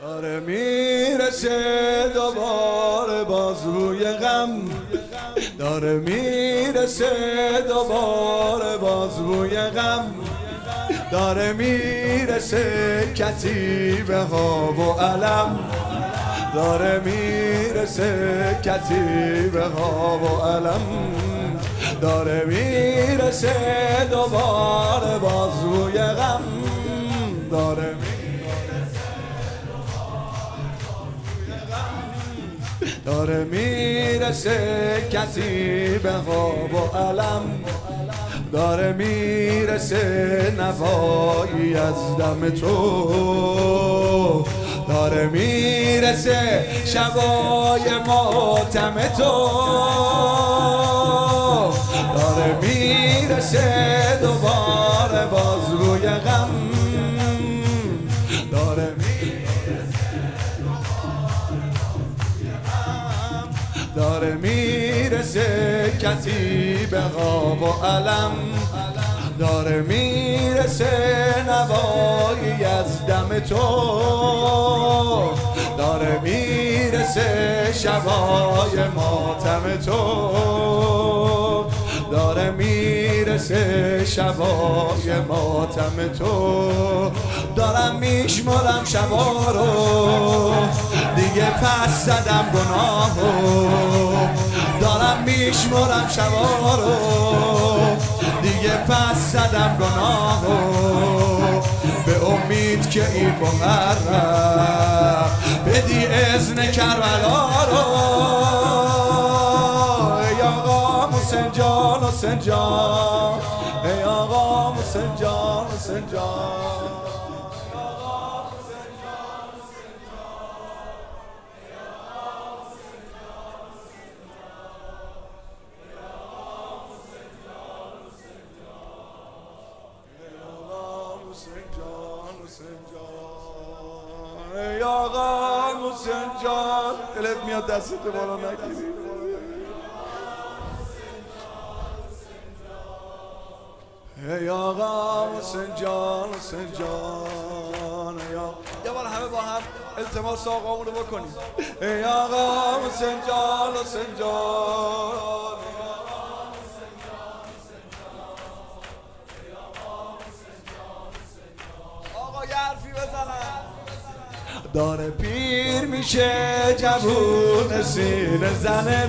داره میرسه دوباره باز روی غم، داره میرسه دوباره باز روی غم، داره میرسه کتیبه ها و علم، داره میرسه کتیبه ها و علم، داره میرسه دوباره باز روی غم، داره داره میرسه کتیبه ها و علم، داره میرسه نوایی از دم تو، داره میرسه شبای ماتم تو، داره میرسه دوباره باز روی غم، داره داره میرسه کتیبه ها و علم، داره میرسه نوایی از دم تو، داره میرسه شبای ماتم تو، داره میرسه شبای ماتم تو، دارم میشمارم شبا رو دیگه پس زدم گناهو، دارم میشمارم شبا رو دیگه پس زدم گناهو، به امید که این محرم بدی اذن کربلا رو. ای آقا حسین جان حسین جان، ای آقا حسین جان حسین جان، ای آقا حسین جان، دلت میاد دستت بالا نگیری. ای آقا حسین جان حسین جان، یه بار همه با هم التماس آقامونو بکنیم. ای آقا حسین جان حسین جان، آقا یه حرفی بزنم. داره پیر میشه جوون سینه زنه،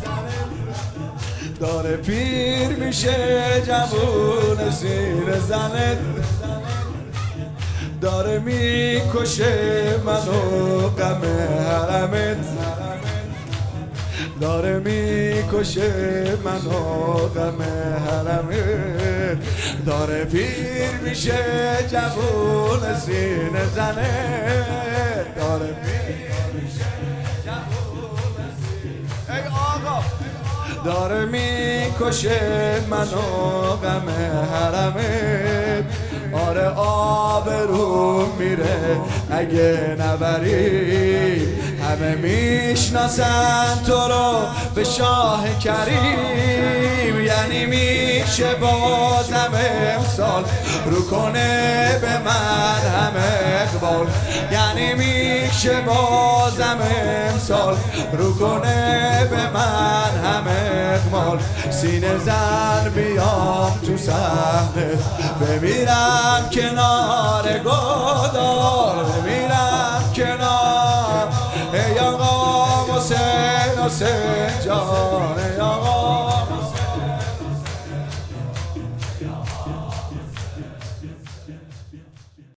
داره پیر میشه جوون سینه زنه، داره میکشه منو غم حرمت، داره میکشه منو غم حرمت، داره پیر میشه جوون سینه زنه، داره پیر میشه جوون سینه، ای آقا داره میکشه منو غم حرمت، آره آبرو میره اگه نبری، همه میشناسن تو رو به شاه کریم، یعنی میشه بازم امسال رو کنه به من همه اقبال، یعنی میشه بازم امسال رو کنه به من همه اقبال، سینه زن بیام تو صحنه بمیرم کنار گودال، بمیرم کنار. ای آقا حسین حسین جان، ای آقا